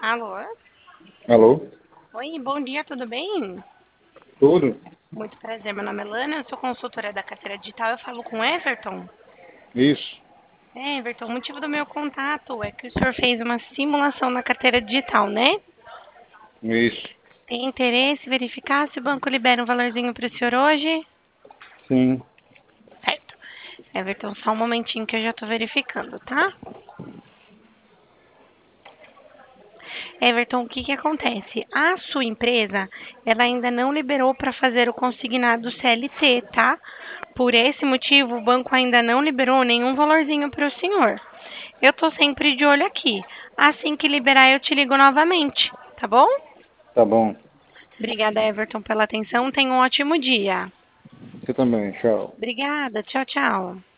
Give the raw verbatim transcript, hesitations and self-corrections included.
Alô? Alô? Oi, bom dia, tudo bem? Tudo? Muito prazer, meu nome é Lana, eu sou consultora da carteira digital, eu falo com o Everton. Isso, É, Everton, o motivo do meu contato é que o senhor fez uma simulação na carteira digital, né? isso. Tem interesse em verificar se o banco libera um valorzinho para o senhor hoje? Sim, Certo. Everton, só um momentinho que eu já estou verificando, tá? Everton, o que que acontece? A sua empresa, ela ainda não liberou para fazer o consignado C L T, tá? Por esse motivo, o banco ainda não liberou nenhum valorzinho para o senhor. Eu tô sempre de olho aqui. Assim que liberar, eu te ligo novamente, tá bom? tá bom. Obrigada, Everton, pela atenção. Tenha um ótimo dia. Você também, tchau. Obrigada. Tchau, tchau.